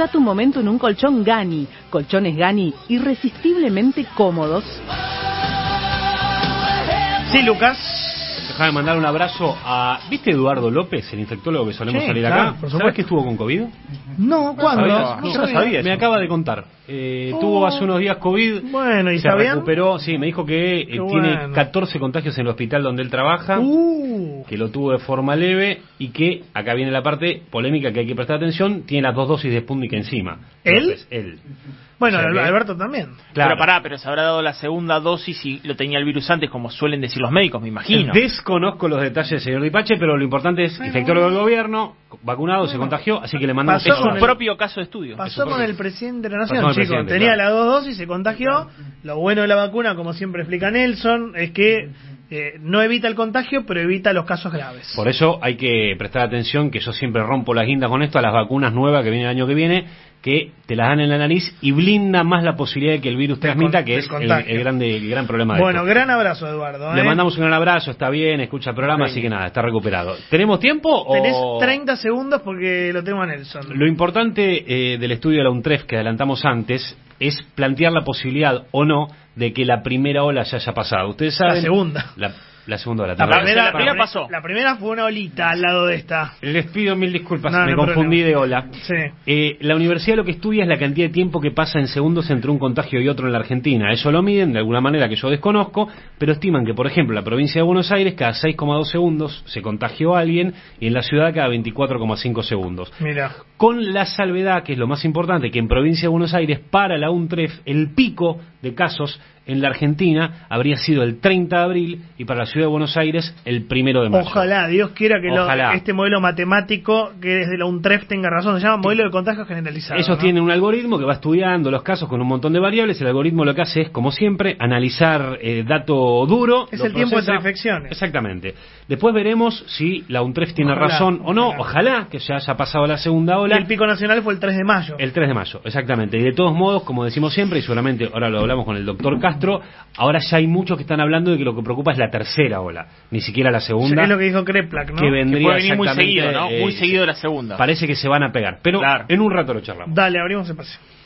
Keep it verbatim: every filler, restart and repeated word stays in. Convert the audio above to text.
Disfruta tu momento en un colchón Gani. Colchones Gani irresistiblemente cómodos. Sí, Lucas. Déjame mandar un abrazo a... ¿Viste Eduardo López, el infectólogo que solemos Sí, salir claro, acá? ¿Sabes que estuvo con COVID? No, ¿cuándo? No, No yo sabía. sabía. Me acaba de contar. Eh, Oh. Tuvo hace unos días COVID. Bueno, ¿y se está bien? recuperó. Sí, me dijo que eh, Qué tiene bueno. catorce contagios en el hospital donde él trabaja. Uh. Que lo tuvo de forma leve y que, acá viene la parte polémica que hay que prestar atención, tiene las dos dosis de Sputnik encima. ¿Él? Entonces, él. Bueno, O sea que- Alberto también. Claro. Pero pará, pero se habrá dado la segunda dosis y lo tenía el virus antes, como suelen decir los médicos, me imagino. Desconozco los detalles, señor Dipache, pero lo importante es infectólogo del gobierno, vacunado, se contagió, así que le mandamos Pasó Es con un el- propio caso de estudio. Pasó con el presidente de la Pasó nación, con el chicos. presidente, Tenía claro. las dos dosis, se contagió. Lo bueno de la vacuna, como siempre explica Nelson, es que eh, no evita el contagio, pero evita los casos graves. Por eso hay que prestar atención, que yo siempre rompo las guindas con esto, a las vacunas nuevas que vienen el año que viene, que te las dan en la nariz y blinda más la posibilidad de que el virus Del transmita, con- que del es el, contagio. el grande, el gran problema de Bueno, esto. gran abrazo, Eduardo. Le ¿eh? mandamos un gran abrazo, está bien, escucha el programa, Sí. así que nada, está recuperado. ¿Tenemos tiempo o...? Tenés treinta segundos porque lo tengo a Nelson. Lo importante eh, del estudio de la UNTREF que adelantamos antes es plantear la posibilidad o no de que la primera ola ya haya pasado. Ustedes saben... La segunda. La, la segunda ola. La perdón. primera, la primera la- pasó. La primera fue una olita al lado de esta. Les pido mil disculpas, No, me no hay confundí problema. de ola. Sí. Eh, la universidad lo que estudia es la cantidad de tiempo que pasa en segundos entre un contagio y otro en la Argentina. Eso lo miden de alguna manera que yo desconozco, pero estiman que, por ejemplo, en la provincia de Buenos Aires cada seis coma dos segundos se contagió alguien y en la ciudad cada veinticuatro coma cinco segundos. Mira. Con la salvedad, que es lo más importante, que en provincia de Buenos Aires, para la UNTREF, el pico de casos en la Argentina habría sido el treinta de abril y para la ciudad de Buenos Aires el primero de mayo. Ojalá, Dios quiera que lo- Ojalá. este modelo matemático que desde la UNTREF tenga razón. Se llama modelo de contagio generalizado. Ellos ¿no? tienen un algoritmo que va estudiando los casos con un montón de variables. El algoritmo lo que hace es, como siempre, analizar eh, dato duro. Es lo el tiempo procesa. entre infecciones. Exactamente. Después veremos si la UNTREF tiene Ojalá, razón o no. ojalá. Ojalá que ya haya pasado la segunda Y ola. el pico nacional fue el tres de mayo. El tres de mayo, exactamente. Y de todos modos, como decimos siempre, y seguramente ahora lo hablamos con el doctor Castro, ahora ya hay muchos que están hablando de que lo que preocupa es la tercera ola, ni siquiera la segunda. Es lo que dijo Kreplak, ¿no? que vendría Que puede venir muy exactamente, seguido, ¿no? eh, Muy seguido de la segunda. Parece que se van a pegar, pero Claro. en un rato lo charlamos. Dale, abrimos el pase.